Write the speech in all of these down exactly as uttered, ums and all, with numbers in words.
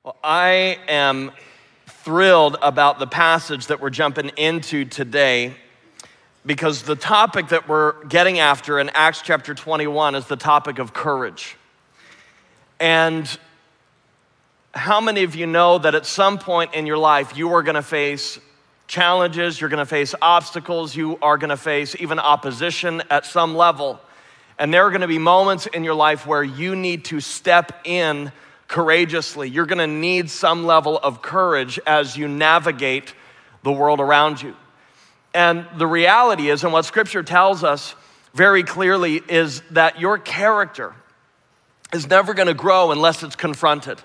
Well, I am thrilled about the passage that we're jumping into today because the topic that we're getting after in Acts chapter twenty-one is the topic of courage. And how many of you know that at some point in your life you are gonna face challenges, you're gonna face obstacles, you are gonna face even opposition at some level. And there are gonna be moments in your life where you need to step in courageously. You're gonna need some level of courage as you navigate the world around you. And the reality is, and what Scripture tells us very clearly, is that your character is never gonna grow unless it's confronted.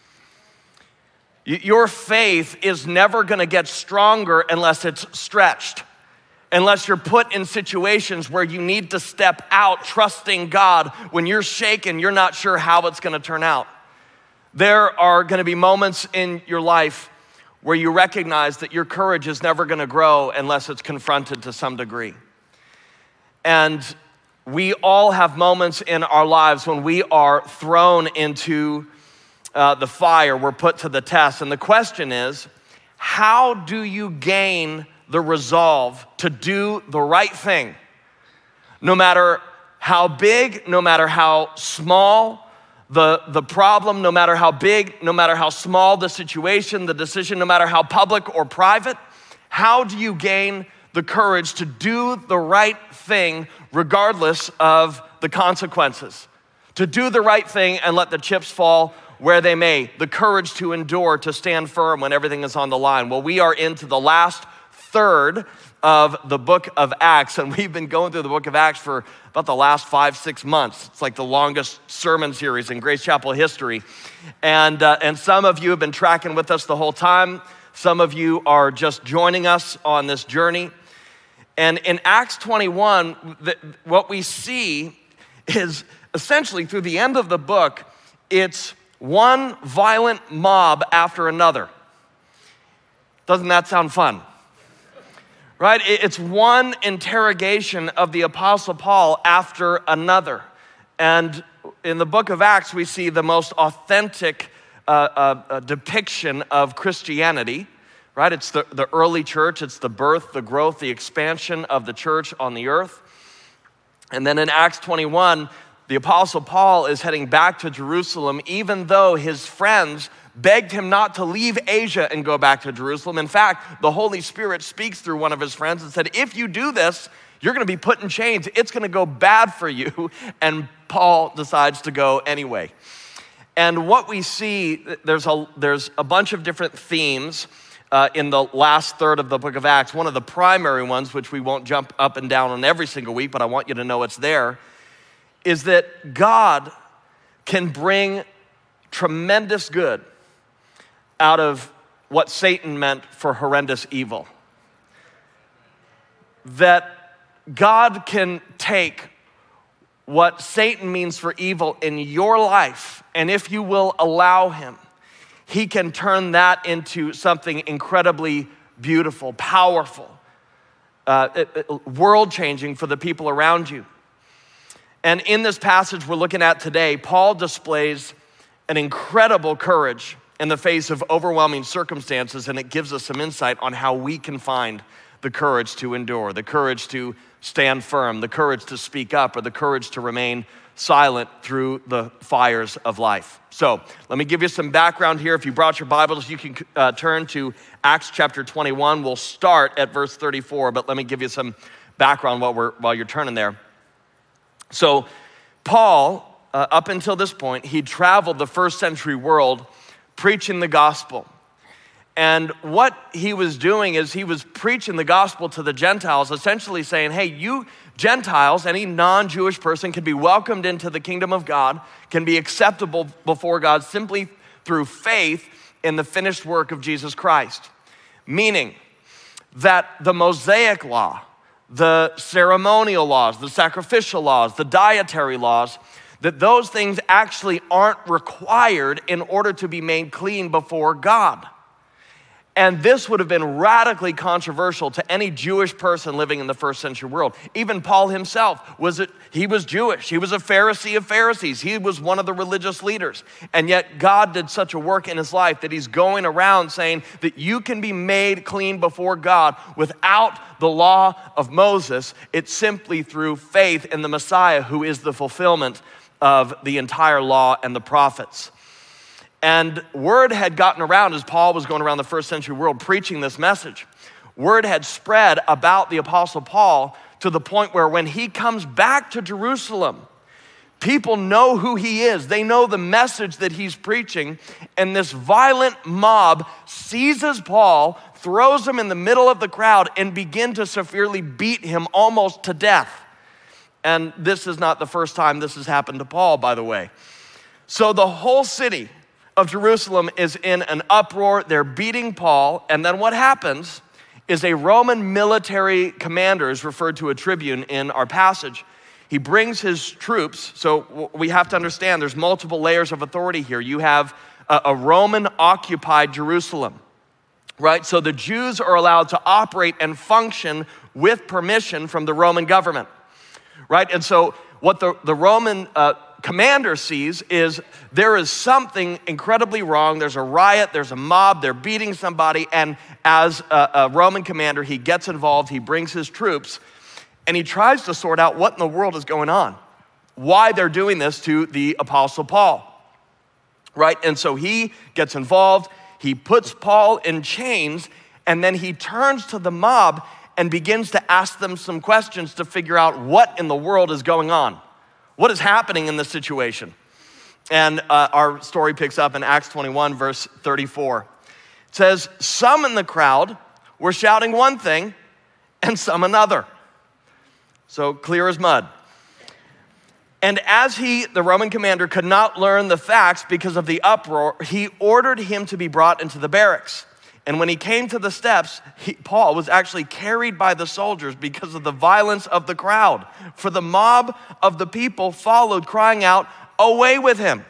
Your faith is never gonna get stronger unless it's stretched, unless you're put in situations where you need to step out trusting God when you're shaken, you're not sure how it's gonna turn out. There are gonna be moments in your life where you recognize that your courage is never gonna grow unless it's confronted to some degree. And we all have moments in our lives when we are thrown into uh, the fire, we're put to the test. And the question is, how do you gain the resolve to do the right thing? No matter how big, no matter how small, The, the problem, no matter how big, no matter how small the situation, the decision, no matter how public or private, how do you gain the courage to do the right thing regardless of the consequences? To do the right thing and let the chips fall where they may. The courage to endure, to stand firm when everything is on the line. Well, we are into the last third of the book of Acts, and we've been going through the book of Acts for about the last five, six months. It's like the longest sermon series in Grace Chapel history. And, uh, and some of you have been tracking with us the whole time. Some of you are just joining us on this journey. And in Acts twenty-one, the, what we see is essentially through the end of the book, it's one violent mob after another. Doesn't that sound fun? Right? It's one interrogation of the Apostle Paul after another. And in the book of Acts, we see the most authentic uh, uh, depiction of Christianity, right? It's the, the early church, it's the birth, the growth, the expansion of the church on the earth. And then in Acts twenty-one, the Apostle Paul is heading back to Jerusalem, even though his friends begged him not to leave Asia and go back to Jerusalem. In fact, the Holy Spirit speaks through one of his friends and said, if you do this, you're gonna be put in chains. It's gonna go bad for you. And Paul decides to go anyway. And what we see, there's a, there's a bunch of different themes uh, in the last third of the book of Acts. One of the primary ones, which we won't jump up and down on every single week, but I want you to know it's there, is that God can bring tremendous good out of what Satan meant for horrendous evil. That God can take what Satan means for evil in your life, and if you will allow him, he can turn that into something incredibly beautiful, powerful, uh, world-changing for the people around you. And in this passage we're looking at today, Paul displays an incredible courage in the face of overwhelming circumstances, and it gives us some insight on how we can find the courage to endure, the courage to stand firm, the courage to speak up, or the courage to remain silent through the fires of life. So let me give you some background here. If you brought your Bibles, you can uh, turn to Acts chapter twenty-one. We'll start at verse thirty-four, but let me give you some background while, we're, while you're turning there. So Paul, uh, up until this point, he traveled the first century world preaching the gospel. And what he was doing is he was preaching the gospel to the Gentiles, essentially saying, hey, you Gentiles, any non-Jewish person can be welcomed into the kingdom of God, can be acceptable before God simply through faith in the finished work of Jesus Christ. Meaning that the Mosaic law, the ceremonial laws, the sacrificial laws, the dietary laws, that those things actually aren't required in order to be made clean before God. And this would have been radically controversial to any Jewish person living in the first century world. Even Paul himself, was it, he was Jewish. He was a Pharisee of Pharisees. He was one of the religious leaders. And yet God did such a work in his life that he's going around saying that you can be made clean before God without the law of Moses. It's simply through faith in the Messiah, who is the fulfillment of the entire law and the prophets. And word had gotten around as Paul was going around the first century world preaching this message. Word had spread about the Apostle Paul to the point where when he comes back to Jerusalem, people know who he is. They know the message that he's preaching. And this violent mob seizes Paul, throws him in the middle of the crowd, and begin to severely beat him almost to death. And this is not the first time this has happened to Paul, by the way. So the whole city of Jerusalem is in an uproar. They're beating Paul. And then what happens is a Roman military commander is referred to a tribune in our passage. He brings his troops. So we have to understand there's multiple layers of authority here. You have a, a Roman occupied Jerusalem, right? So the Jews are allowed to operate and function with permission from the Roman government, right? And so what the, the Roman uh, commander sees is there is something incredibly wrong. There's a riot, there's a mob, they're beating somebody. And as a, a Roman commander, he gets involved, he brings his troops, and he tries to sort out what in the world is going on, why they're doing this to the Apostle Paul, right? And so he gets involved, he puts Paul in chains, and then he turns to the mob and begins to ask them some questions to figure out what in the world is going on. What is happening in this situation? And uh, our story picks up in Acts twenty-one, verse thirty-four. It says, some in the crowd were shouting one thing and some another. So clear as mud. And as he, the Roman commander, could not learn the facts because of the uproar, he ordered him to be brought into the barracks. And when he came to the steps, he, Paul was actually carried by the soldiers because of the violence of the crowd. For the mob of the people followed, crying out, away with him.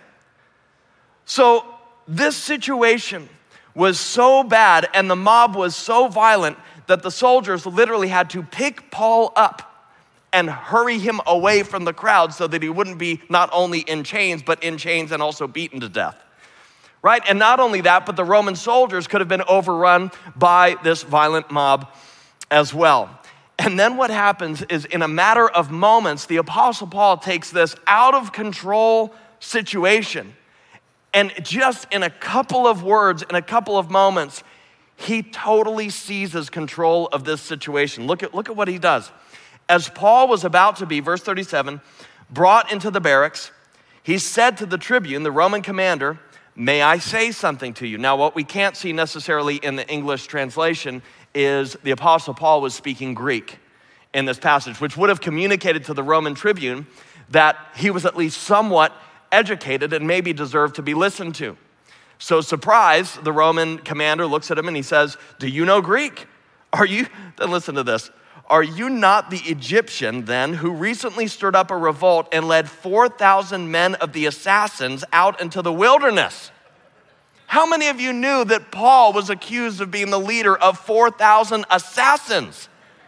So this situation was so bad and the mob was so violent that the soldiers literally had to pick Paul up and hurry him away from the crowd so that he wouldn't be not only in chains, but in chains and also beaten to death. Right? And not only that, but the Roman soldiers could have been overrun by this violent mob as well. And then what happens is in a matter of moments, the Apostle Paul takes this out of control situation and just in a couple of words, in a couple of moments, he totally seizes control of this situation. Look at, look at what he does. As Paul was about to be, verse thirty-seven, brought into the barracks, he said to the tribune, the Roman commander, may I say something to you? Now, what we can't see necessarily in the English translation is the Apostle Paul was speaking Greek in this passage, which would have communicated to the Roman tribune that he was at least somewhat educated and maybe deserved to be listened to. So surprise, the Roman commander looks at him and he says, do you know Greek? Are you, then listen to this. Are you not the Egyptian then who recently stirred up a revolt and led four thousand men of the assassins out into the wilderness? How many of you knew that Paul was accused of being the leader of four thousand assassins?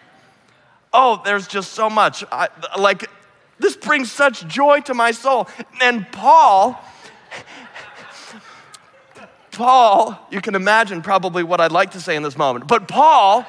Oh, there's just so much. I, like, this brings such joy to my soul. And Paul, Paul, you can imagine probably what I'd like to say in this moment, but Paul,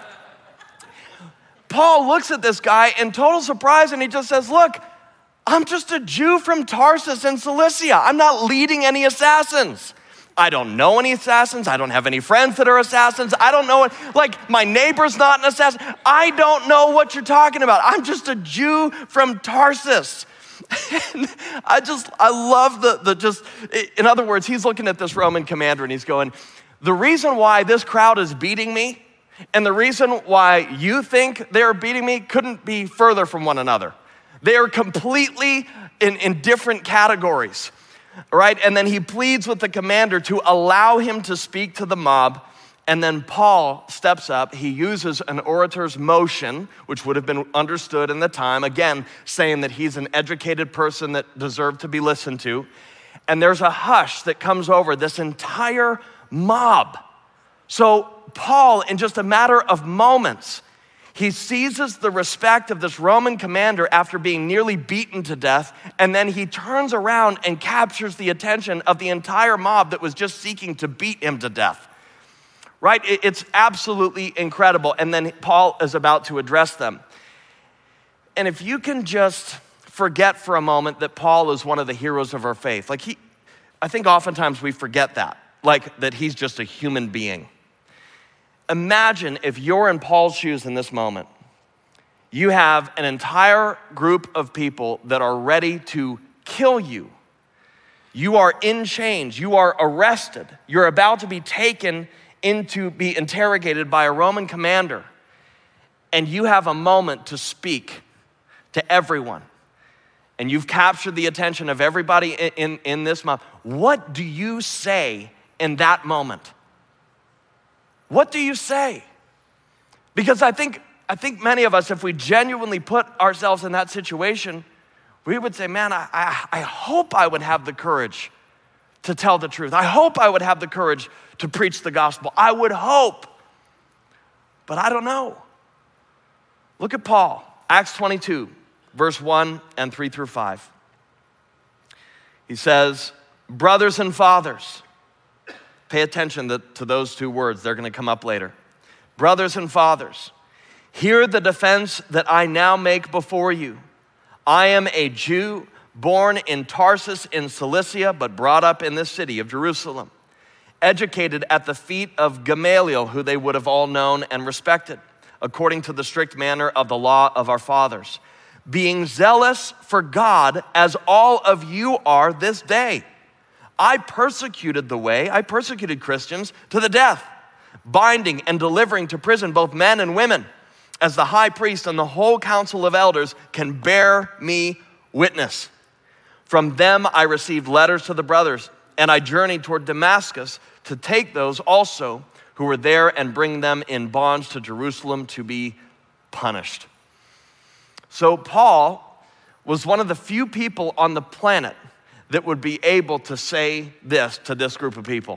Paul looks at this guy in total surprise and he just says, look, I'm just a Jew from Tarsus in Cilicia. I'm not leading any assassins. I don't know any assassins. I don't have any friends that are assassins. I don't know, like my neighbor's not an assassin. I don't know what you're talking about. I'm just a Jew from Tarsus. And I just, I love the, the just, in other words, he's looking at this Roman commander and he's going, the reason why this crowd is beating me and the reason why you think they're beating me couldn't be further from one another. They are completely in, in different categories, right? And then he pleads with the commander to allow him to speak to the mob. And then Paul steps up. He uses an orator's motion, which would have been understood in the time, again, saying that he's an educated person that deserved to be listened to. And there's a hush that comes over this entire mob. So Paul, in just a matter of moments, he seizes the respect of this Roman commander after being nearly beaten to death, and then he turns around and captures the attention of the entire mob that was just seeking to beat him to death. Right? It's absolutely incredible. And then Paul is about to address them. And if you can just forget for a moment that Paul is one of the heroes of our faith, like he, I think oftentimes we forget that, like that he's just a human being. Imagine if you're in Paul's shoes in this moment. You have an entire group of people that are ready to kill you. You are in chains. You are arrested. You're about to be taken in to be interrogated by a Roman commander. And you have a moment to speak to everyone. And you've captured the attention of everybody in, in, in this mob. What do you say in that moment? What do you say? Because I think, I think many of us, if we genuinely put ourselves in that situation, we would say, man, I, I, I hope I would have the courage to tell the truth. I hope I would have the courage to preach the gospel. I would hope, but I don't know. Look at Paul, Acts twenty-two, verse one and three through five. He says, brothers and fathers, pay attention to, to those two words. They're going to come up later. Brothers and fathers, hear the defense that I now make before you. I am a Jew born in Tarsus in Cilicia, but brought up in this city of Jerusalem, educated at the feet of Gamaliel, who they would have all known and respected, according to the strict manner of the law of our fathers, being zealous for God as all of you are this day. I persecuted the way, I persecuted Christians to the death, binding and delivering to prison both men and women, as the high priest and the whole council of elders can bear me witness. From them I received letters to the brothers, and I journeyed toward Damascus to take those also who were there and bring them in bonds to Jerusalem to be punished. So Paul was one of the few people on the planet that would be able to say this to this group of people.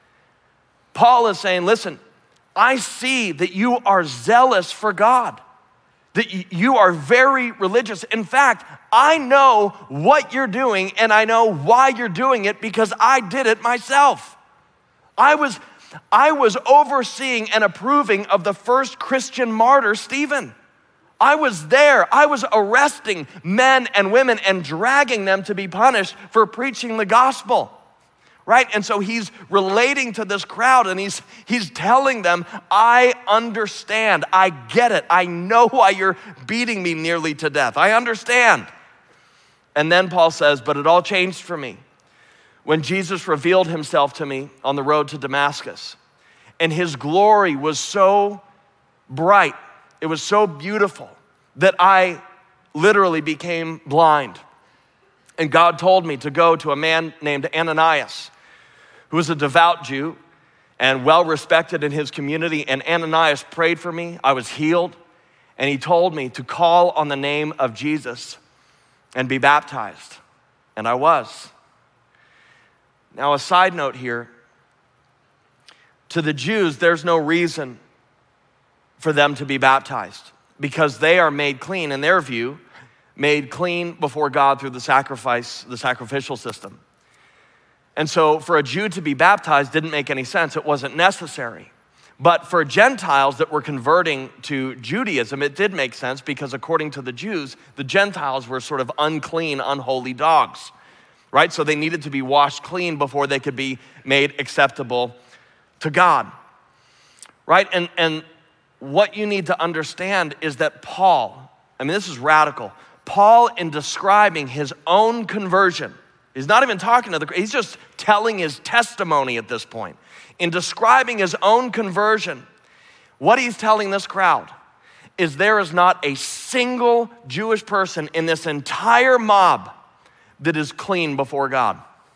Paul is saying, listen, I see that you are zealous for God, that you are very religious. In fact, I know what you're doing and I know why you're doing it because I did it myself. I was, I was overseeing and approving of the first Christian martyr, Stephen. I was there. I was arresting men and women and dragging them to be punished for preaching the gospel, right? And so he's relating to this crowd and he's, he's telling them, I understand. I get it. I know why you're beating me nearly to death. I understand. And then Paul says, but it all changed for me when Jesus revealed himself to me on the road to Damascus. And his glory was so bright. It was so beautiful that I literally became blind. And God told me to go to a man named Ananias, who was a devout Jew and well-respected in his community. And Ananias prayed for me. I was healed. And he told me to call on the name of Jesus and be baptized. And I was. Now, a side note here. To the Jews, there's no reason for them to be baptized because they are made clean, in their view, made clean before God through the sacrifice, the sacrificial system. And so for a Jew to be baptized didn't make any sense. It wasn't necessary. But for Gentiles that were converting to Judaism, it did make sense because according to the Jews, the Gentiles were sort of unclean, unholy dogs, right? So they needed to be washed clean before they could be made acceptable to God, right? And, and what you need to understand is that Paul, I mean, this is radical. Paul, in describing his own conversion, he's not even talking to the, he's just telling his testimony at this point. In describing his own conversion, what he's telling this crowd is there is not a single Jewish person in this entire mob that is clean before God.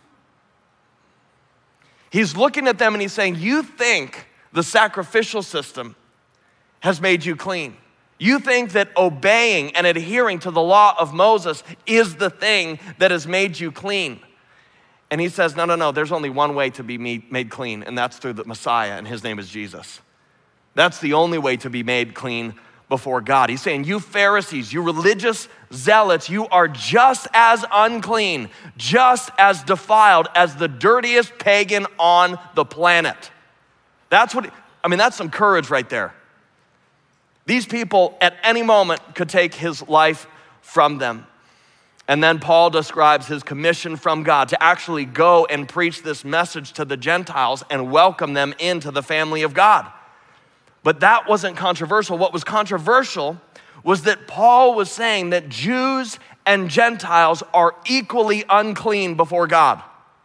He's looking at them and he's saying, you think the sacrificial system has made you clean. You think that obeying and adhering to the law of Moses is the thing that has made you clean. And he says, no, no, no, there's only one way to be made clean, and that's through the Messiah, and his name is Jesus. That's the only way to be made clean before God. He's saying, you Pharisees, you religious zealots, you are just as unclean, just as defiled as the dirtiest pagan on the planet. That's what, I mean, that's some courage right there. These people at any moment could take his life from them. And then Paul describes his commission from God to actually go and preach this message to the Gentiles and welcome them into the family of God. But that wasn't controversial. What was controversial was that Paul was saying that Jews and Gentiles are equally unclean before God.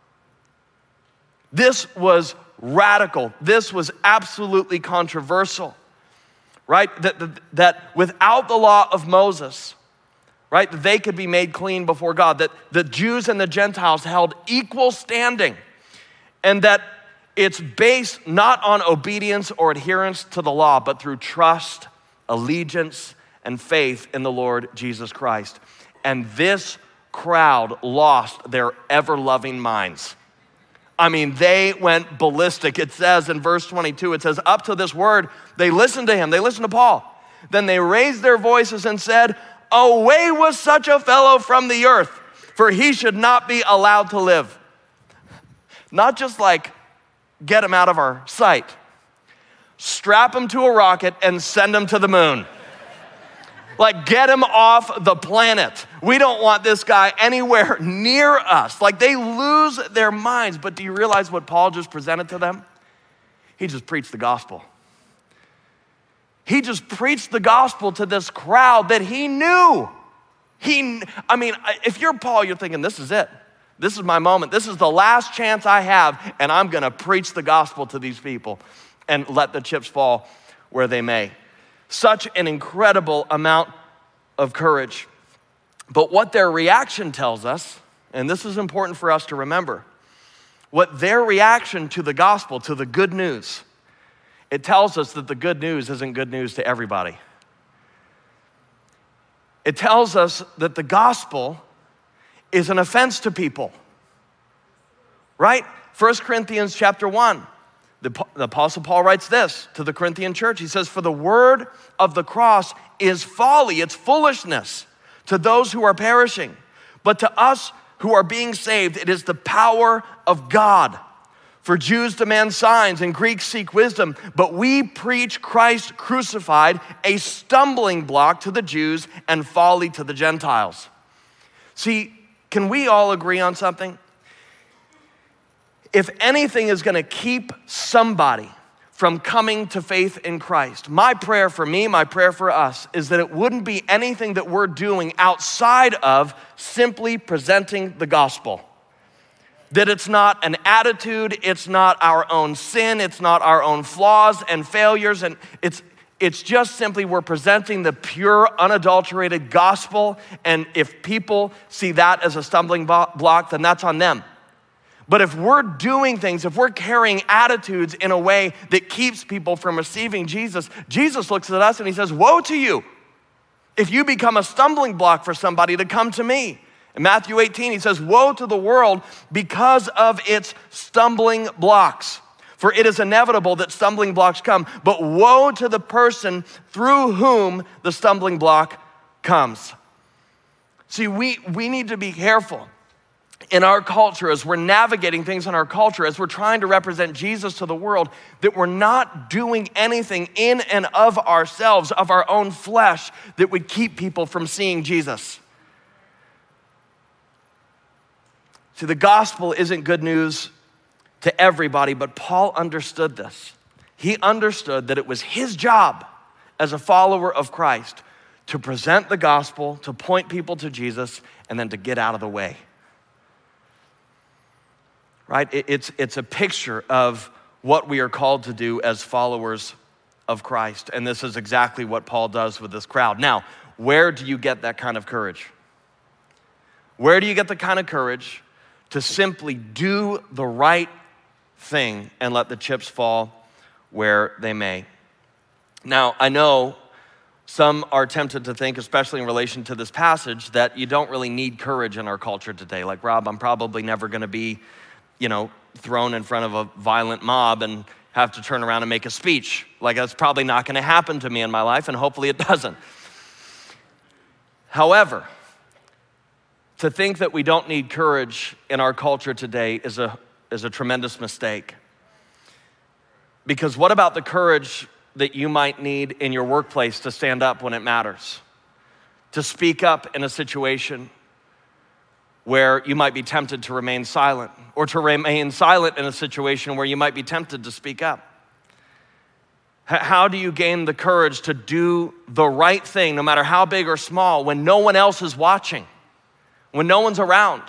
This was radical. This was absolutely controversial, right? That, that, that without the law of Moses, right, that they could be made clean before God, that the Jews and the Gentiles held equal standing, and that it's based not on obedience or adherence to the law, but through trust, allegiance, and faith in the Lord Jesus Christ. And this crowd lost their ever-loving minds. I mean, they went ballistic. It says in verse twenty-two, it says, up to this word, they listened to him, they listened to Paul. Then they raised their voices and said, away with such a fellow from the earth, for he should not be allowed to live. Not just like, get him out of our sight. Strap him to a rocket and send him to the moon. Like, get him off the planet. We don't want this guy anywhere near us. Like, they lose their minds. But do you realize what Paul just presented to them? He just preached the gospel. He just preached the gospel to this crowd that he knew. He, I mean, if you're Paul, you're thinking, this is it. This is my moment. This is the last chance I have, and I'm gonna preach the gospel to these people and let the chips fall where they may. Such an incredible amount of courage. But what their reaction tells us, and this is important for us to remember, what their reaction to the gospel, to the good news, it tells us that the good news isn't good news to everybody. It tells us that the gospel is an offense to people, right? First Corinthians chapter one, the, the Apostle Paul writes this to the Corinthian church. He says, for the word of the cross is folly, it's foolishness to those who are perishing. But to us who are being saved, it is the power of God. For Jews demand signs and Greeks seek wisdom, but we preach Christ crucified, a stumbling block to the Jews and folly to the Gentiles. See, can we all agree on something? If anything is gonna keep somebody from coming to faith in Christ, my prayer for me, my prayer for us, is that it wouldn't be anything that we're doing outside of simply presenting the gospel. That it's not an attitude, it's not our own sin, it's not our own flaws and failures, and it's It's just simply we're presenting the pure, unadulterated gospel, and if people see that as a stumbling block, then that's on them. But if we're doing things, if we're carrying attitudes in a way that keeps people from receiving Jesus, Jesus looks at us and he says, woe to you if you become a stumbling block for somebody to come to me. In Matthew eighteen, he says, woe to the world because of its stumbling blocks. For it is inevitable that stumbling blocks come, but woe to the person through whom the stumbling block comes. See, we, we need to be careful in our culture as we're navigating things in our culture, as we're trying to represent Jesus to the world, that we're not doing anything in and of ourselves, of our own flesh, that would keep people from seeing Jesus. See, the gospel isn't good news to everybody, but Paul understood this. He understood that it was his job as a follower of Christ to present the gospel, to point people to Jesus, and then to get out of the way. Right? It's, it's a picture of what we are called to do as followers of Christ. And this is exactly what Paul does with this crowd. Now, where do you get that kind of courage? Where do you get the kind of courage to simply do the right thing and let the chips fall where they may? Now, I know Some are tempted to think, especially in relation to this passage, that you don't really need courage in our culture today. Like, Rob, I'm probably never gonna be, you know, thrown in front of a violent mob and have to turn around and make a speech. Like, that's probably not gonna happen to me in my life, and hopefully it doesn't. However, to think that we don't need courage in our culture today is a, is a tremendous mistake. Because what about the courage that you might need in your workplace to stand up when it matters? To speak up in a situation where you might be tempted to remain silent, or to remain silent in a situation where you might be tempted to speak up. How do you gain the courage to do the right thing, no matter how big or small, when no one else is watching, when no one's around?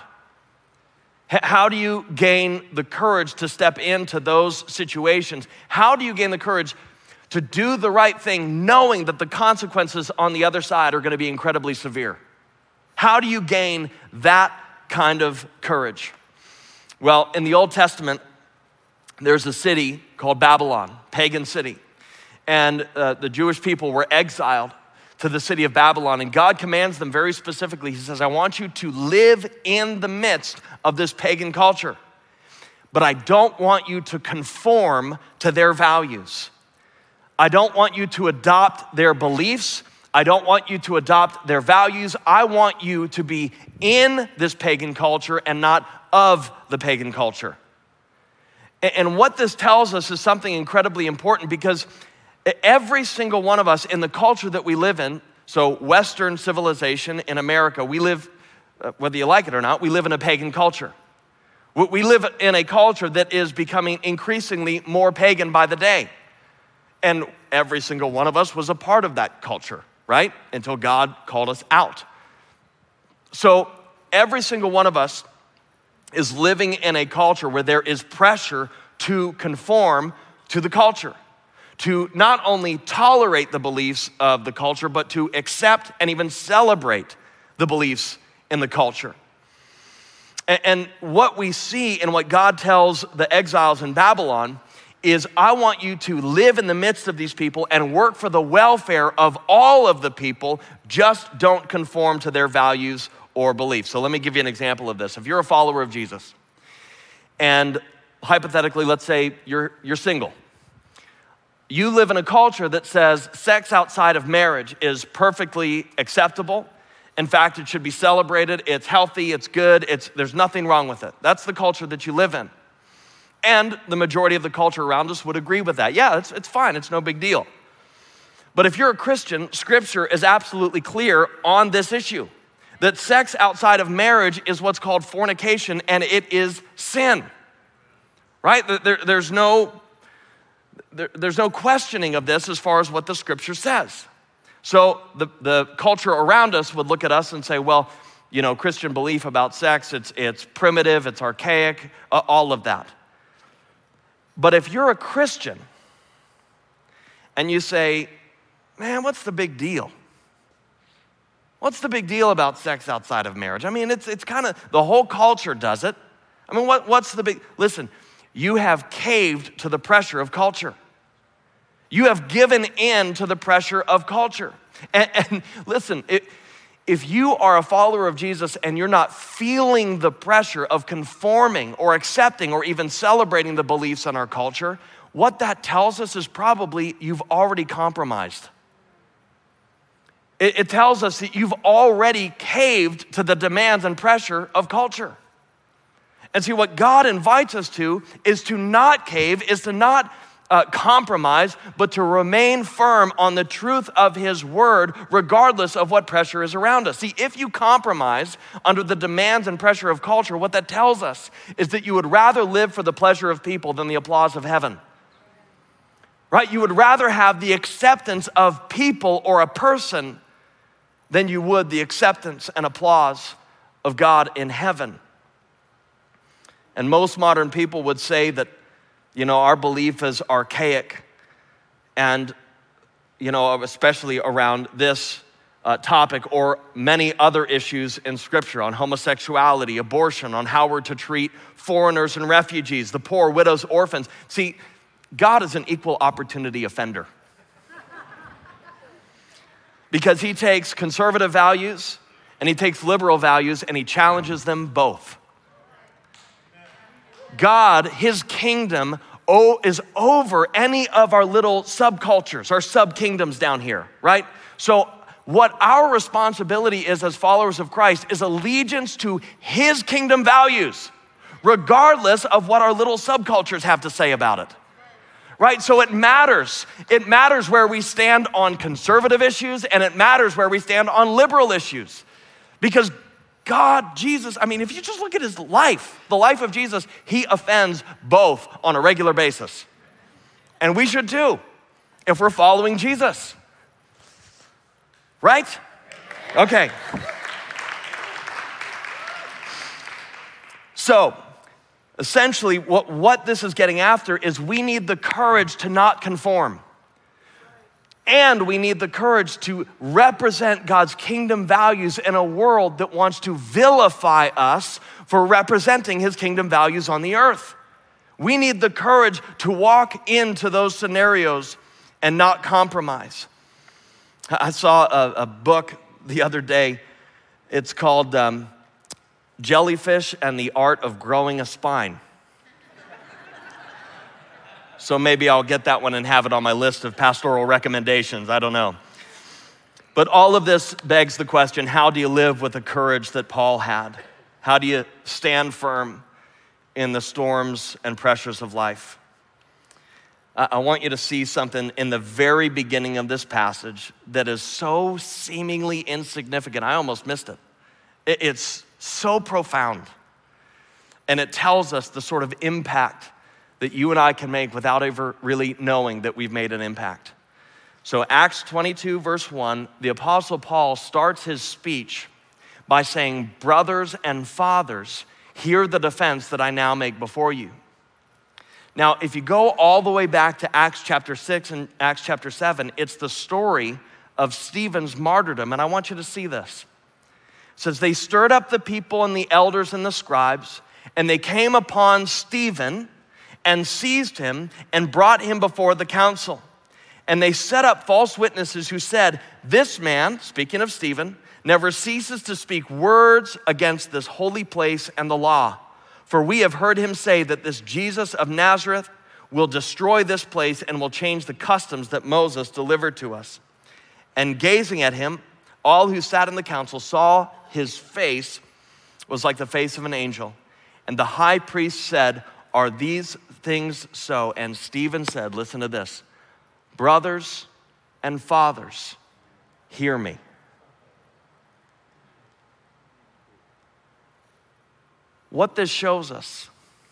How do you gain the courage to step into those situations? How do you gain the courage to do the right thing, knowing that the consequences on the other side are gonna be incredibly severe? How do you gain that kind of courage? Well, in the Old Testament, there's a city called Babylon, pagan city. And uh, the Jewish people were exiled to the city of Babylon. And God commands them very specifically. He says, I want you to live in the midst of this pagan culture, but I don't want you to conform to their values. I don't want you to adopt their beliefs. I don't want you to adopt their values. I want you to be in this pagan culture and not of the pagan culture. And what this tells us is something incredibly important, because every single one of us in the culture that we live in, so Western civilization in America, we live, whether you like it or not, we live in a pagan culture. We live in a culture that is becoming increasingly more pagan by the day. And every single one of us was a part of that culture, right? Until God called us out. So every single one of us is living in a culture where there is pressure to conform to the culture, to not only tolerate the beliefs of the culture, but to accept and even celebrate the beliefs in the culture. And what we see and what God tells the exiles in Babylon is, I want you to live in the midst of these people and work for the welfare of all of the people, just don't conform to their values or beliefs. So let me give you an example of this. If you're a follower of Jesus, and hypothetically, let's say you're, you're single, you live in a culture that says sex outside of marriage is perfectly acceptable. In fact, it should be celebrated. It's healthy, it's good, it's, there's nothing wrong with it. That's the culture that you live in. And the majority of the culture around us would agree with that. Yeah, it's, it's fine, it's no big deal. But if you're a Christian, Scripture is absolutely clear on this issue, that sex outside of marriage is what's called fornication, and it is sin, right? There, there's no, there, there's no questioning of this as far as what the Scripture says. So the, the culture around us would look at us and say, well, you know, Christian belief about sex, it's, it's primitive, it's archaic, uh, all of that. But if you're a Christian and you say, man, what's the big deal? What's the big deal about sex outside of marriage? I mean, it's, it's kind of, the whole culture does it. I mean, what, what's the big, listen, you have caved to the pressure of culture. You have given in to the pressure of culture. And, and listen, it, if you are a follower of Jesus and you're not feeling the pressure of conforming or accepting or even celebrating the beliefs in our culture, what that tells us is probably you've already compromised. It, it tells us that you've already caved to the demands and pressure of culture. And see, what God invites us to is to not cave, is to not Uh, compromise, but to remain firm on the truth of His word, regardless of what pressure is around us. See, if you compromise under the demands and pressure of culture, what that tells us is that you would rather live for the pleasure of people than the applause of heaven. Right? You would rather have the acceptance of people or a person than you would the acceptance and applause of God in heaven. And most modern people would say that, you know, our belief is archaic, and, you know, especially around this uh, topic or many other issues in Scripture on homosexuality, abortion, on how we're to treat foreigners and refugees, the poor, widows, orphans. See, God is an equal opportunity offender. because he takes conservative values and he takes liberal values and he challenges them both. God, his kingdom is over any of our little subcultures, our sub-kingdoms down here, right? So what our responsibility is as followers of Christ is allegiance to his kingdom values, regardless of what our little subcultures have to say about it, right? So it matters. It matters where we stand on conservative issues, and it matters where we stand on liberal issues. Because God, Jesus, I mean, if you just look at his life, the life of Jesus, he offends both on a regular basis. And we should too, if we're following Jesus. Right? Okay. So, essentially, what, what this is getting after is we need the courage to not conform. And we need the courage to represent God's kingdom values in a world that wants to vilify us for representing his kingdom values on the earth. We need the courage to walk into those scenarios and not compromise. I saw a, a book the other day. It's called um, Jellyfish and the Art of Growing a Spine. So maybe I'll get that one and have it on my list of pastoral recommendations. I don't know. But all of this begs the question, how do you live with the courage that Paul had? How do you stand firm in the storms and pressures of life? I want you to see something in the very beginning of this passage that is so seemingly insignificant. I almost missed it. It's so profound. And it tells us the sort of impact that you and I can make without ever really knowing that we've made an impact. So Acts twenty-two, verse one, the Apostle Paul starts his speech by saying, "Brothers and fathers, hear the defense that I now make before you." Now, if you go all the way back to Acts chapter six and Acts chapter seven, it's the story of Stephen's martyrdom, and I want you to see this. It says, "They stirred up the people and the elders and the scribes, and they came upon Stephen and seized him and brought him before the council. And they set up false witnesses who said, 'This man,'" speaking of Stephen, "'never ceases to speak words against this holy place and the law. For we have heard him say that this Jesus of Nazareth will destroy this place and will change the customs that Moses delivered to us.' And gazing at him, all who sat in the council saw his face was like the face of an angel. And the high priest said, 'Are these things so?' And Stephen said," listen to this, "Brothers and fathers, hear me." What this shows us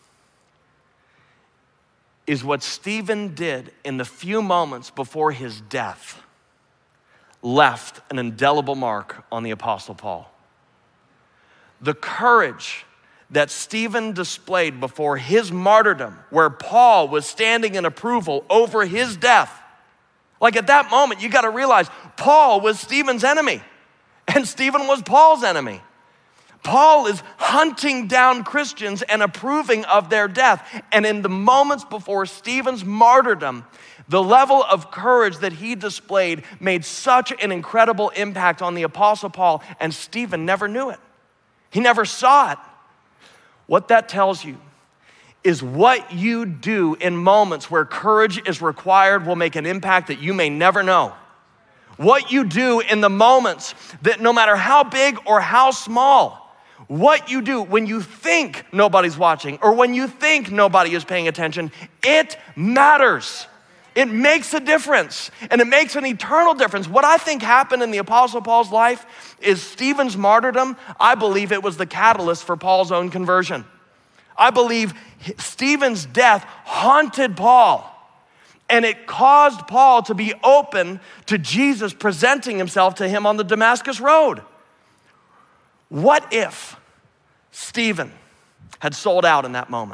is what Stephen did in the few moments before his death left an indelible mark on the Apostle Paul. The courage that Stephen displayed before his martyrdom, where Paul was standing in approval over his death. Like at that moment, you gotta realize Paul was Stephen's enemy, and Stephen was Paul's enemy. Paul is hunting down Christians and approving of their death. And in the moments before Stephen's martyrdom, the level of courage that he displayed made such an incredible impact on the Apostle Paul, and Stephen never knew it. He never saw it. What that tells you is what you do in moments where courage is required will make an impact that you may never know. What you do in the moments that no matter how big or how small, what you do when you think nobody's watching or when you think nobody is paying attention, it matters. It makes a difference, and it makes an eternal difference. What I think happened in the Apostle Paul's life is Stephen's martyrdom. I believe it was the catalyst for Paul's own conversion. I believe Stephen's death haunted Paul, and it caused Paul to be open to Jesus presenting himself to him on the Damascus road. What if Stephen had sold out in that moment?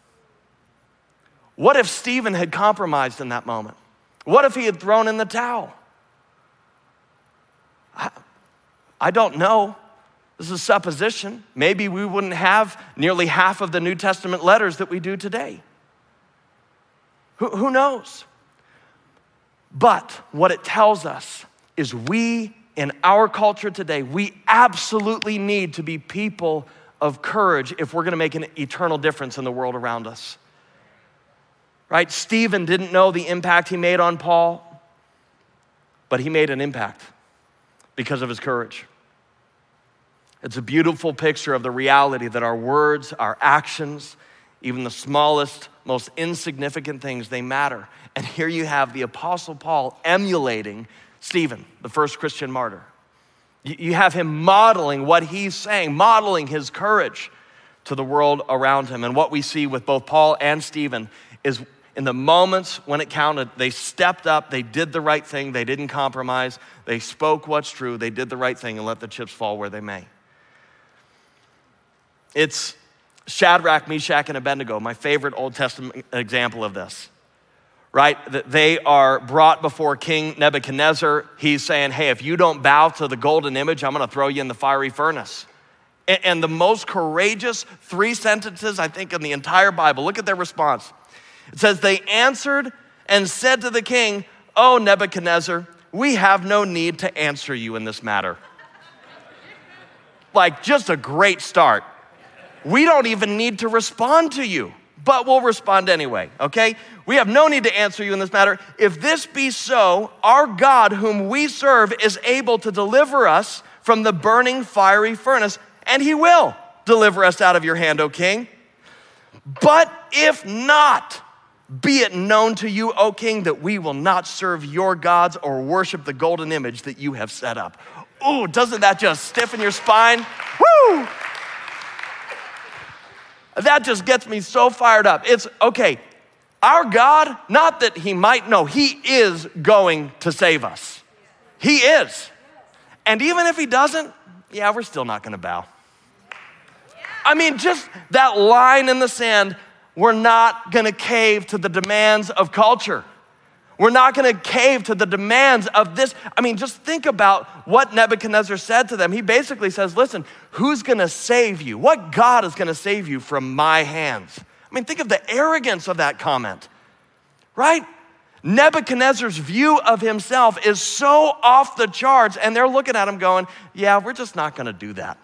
What if Stephen had compromised in that moment? What if he had thrown in the towel? I, I don't know. This is supposition. Maybe we wouldn't have nearly half of the New Testament letters that we do today. Who, who knows? But what it tells us is we, in our culture today, we absolutely need to be people of courage if we're gonna make an eternal difference in the world around us. Right? Stephen didn't know the impact he made on Paul, but he made an impact because of his courage. It's a beautiful picture of the reality that our words, our actions, even the smallest, most insignificant things, they matter. And here you have the Apostle Paul emulating Stephen, the first Christian martyr. You have him modeling what he's saying, modeling his courage to the world around him. And what we see with both Paul and Stephen is in the moments when it counted, they stepped up, they did the right thing, they didn't compromise, they spoke what's true, they did the right thing and let the chips fall where they may. It's Shadrach, Meshach, and Abednego, my favorite Old Testament example of this. Right? They are brought before King Nebuchadnezzar. He's saying, hey, if you don't bow to the golden image, I'm gonna throw you in the fiery furnace. And the most courageous three sentences, I think, in the entire Bible, look at their response. It says, they answered and said to the king, oh, Nebuchadnezzar, we have no need to answer you in this matter. Like, just a great start. We don't even need to respond to you, but we'll respond anyway, okay? We have no need to answer you in this matter. If this be so, our God whom we serve is able to deliver us from the burning fiery furnace, and he will deliver us out of your hand, O king. But if not, be it known to you, O king, that we will not serve your gods or worship the golden image that you have set up. Ooh, doesn't that just stiffen your spine? Woo! That just gets me so fired up. It's, okay, our God, not that he might know, he is going to save us. He is. And even if he doesn't, yeah, we're still not gonna bow. I mean, just that line in the sand, we're not gonna cave to the demands of culture. We're not gonna cave to the demands of this. I mean, just think about what Nebuchadnezzar said to them. He basically says, listen, who's gonna save you? What God is gonna save you from my hands? I mean, think of the arrogance of that comment, right? Nebuchadnezzar's view of himself is so off the charts, and they're looking at him going, yeah, we're just not gonna do that.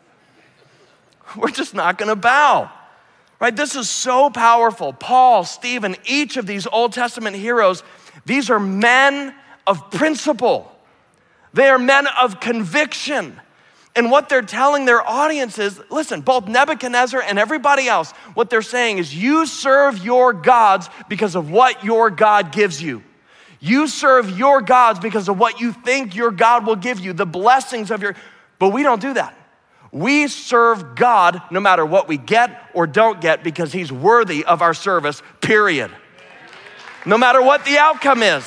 We're just not gonna bow. Right? This is so powerful. Paul, Stephen, each of these Old Testament heroes, these are men of principle. They are men of conviction. And what they're telling their audience is, listen, both Nebuchadnezzar and everybody else, what they're saying is you serve your gods because of what your God gives you. You serve your gods because of what you think your God will give you, the blessings of your, but we don't do that. We serve God no matter what we get or don't get because he's worthy of our service, period. No matter what the outcome is.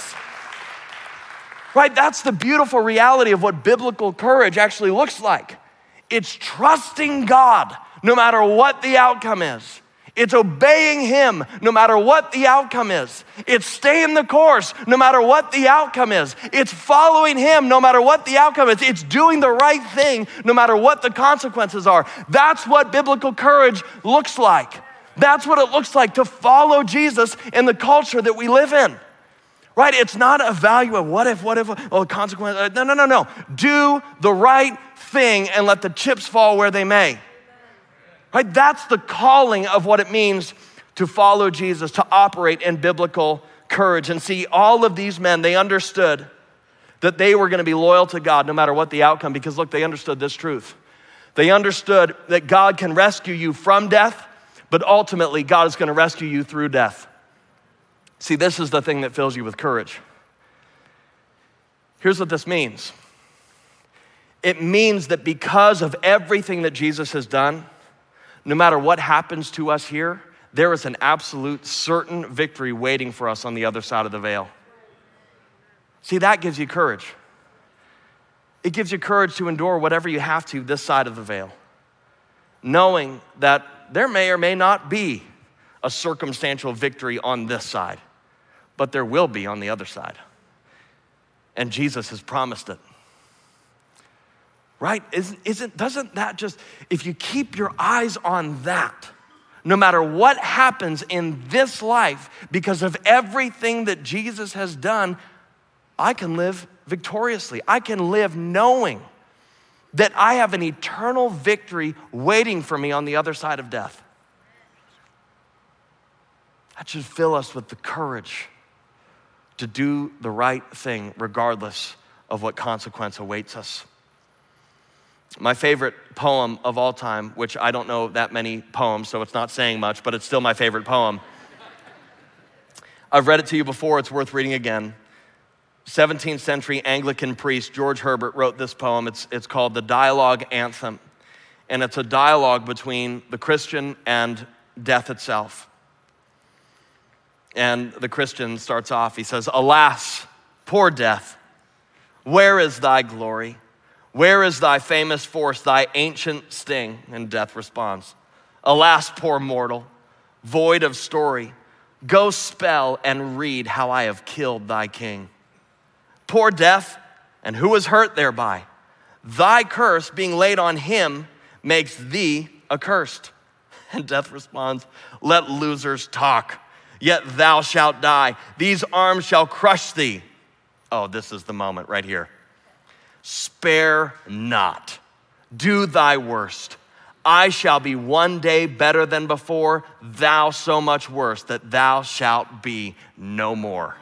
Right? That's the beautiful reality of what biblical courage actually looks like. It's trusting God no matter what the outcome is. It's obeying him no matter what the outcome is. It's staying the course no matter what the outcome is. It's following him no matter what the outcome is. It's doing the right thing no matter what the consequences are. That's what biblical courage looks like. That's what it looks like to follow Jesus in the culture that we live in. Right? It's not a value of what if, what if, oh, consequence. No, no, no, no. Do the right thing and let the chips fall where they may. Right? That's the calling of what it means to follow Jesus, to operate in biblical courage. And see, all of these men, they understood that they were gonna be loyal to God no matter what the outcome, because look, they understood this truth. They understood that God can rescue you from death, but ultimately God is gonna rescue you through death. See, this is the thing that fills you with courage. Here's what this means. It means that because of everything that Jesus has done, no matter what happens to us here, there is an absolute certain victory waiting for us on the other side of the veil. See, that gives you courage. It gives you courage to endure whatever you have to this side of the veil, knowing that there may or may not be a circumstantial victory on this side, but there will be on the other side. And Jesus has promised it. Right? Isn't, isn't, doesn't that just, if you keep your eyes on that, no matter what happens in this life, because of everything that Jesus has done, I can live victoriously. I can live knowing that I have an eternal victory waiting for me on the other side of death. That should fill us with the courage to do the right thing regardless of what consequence awaits us. My favorite poem of all time, which I don't know that many poems, so it's not saying much, but it's still my favorite poem. I've read it to you before, it's worth reading again. seventeenth century Anglican priest George Herbert wrote this poem. It's, it's called The Dialogue Anthem. And it's a dialogue between the Christian and death itself. And the Christian starts off, he says, "Alas, poor death, where is thy glory? Where is thy famous force, thy ancient sting?" And death responds, "Alas, poor mortal, void of story, go spell and read how I have killed thy king. Poor death, and who was hurt thereby? Thy curse being laid on him makes thee accursed." And death responds, "Let losers talk, yet thou shalt die. These arms shall crush thee." Oh, this is the moment right here. "Spare not, do thy worst. I shall be one day better than before, thou so much worse that thou shalt be no more."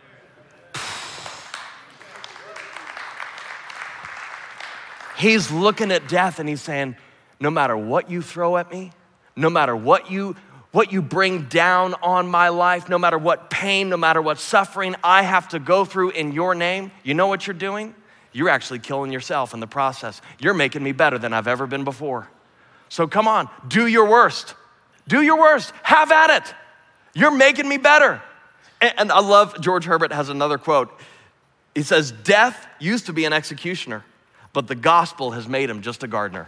He's looking at death and he's saying, no matter what you throw at me, no matter what you what you bring down on my life, no matter what pain, no matter what suffering I have to go through in your name, you know what you're doing? You're actually killing yourself in the process. You're making me better than I've ever been before. So come on, do your worst. Do your worst, have at it. You're making me better. And, and I love, George Herbert has another quote. He says, "Death used to be an executioner, but the gospel has made him just a gardener."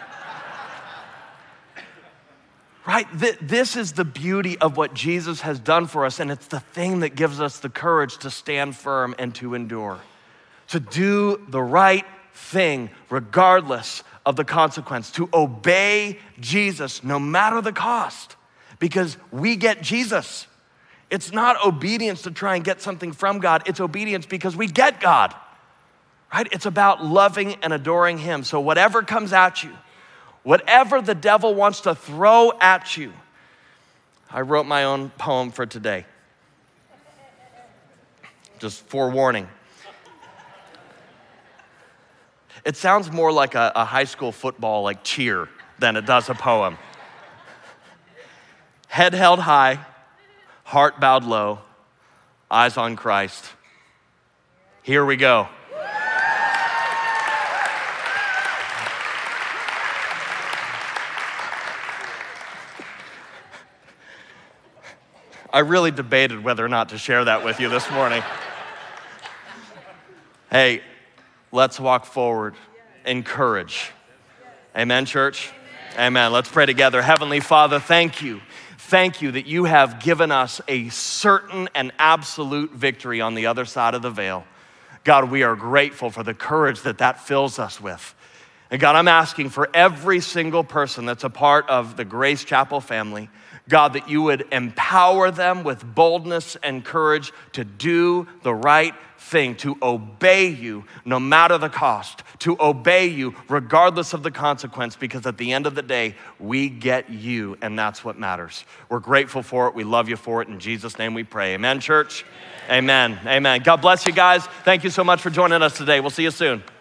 Right? This is the beauty of what Jesus has done for us, and it's the thing that gives us the courage to stand firm and to endure. To do the right thing regardless of the consequence, to obey Jesus no matter the cost, because we get Jesus. It's not obedience to try and get something from God, it's obedience because we get God. Right? It's about loving and adoring him. So whatever comes at you, whatever the devil wants to throw at you. I wrote my own poem for today. Just forewarning. It sounds more like a, a high school football like cheer than it does a poem. Head held high, heart bowed low, eyes on Christ. Here we go. I really debated whether or not to share that with you this morning. Hey, let's walk forward in courage. Amen, church? Amen. Amen. Let's pray together. Heavenly Father, thank you. Thank you that you have given us a certain and absolute victory on the other side of the veil. God, we are grateful for the courage that that fills us with. And God, I'm asking for every single person that's a part of the Grace Chapel family, God, that you would empower them with boldness and courage to do the right thing, to obey you no matter the cost, to obey you regardless of the consequence, because at the end of the day, we get you, and that's what matters. We're grateful for it. We love you for it. In Jesus' name we pray. Amen, church? Amen. Amen. Amen. God bless you guys. Thank you so much for joining us today. We'll see you soon.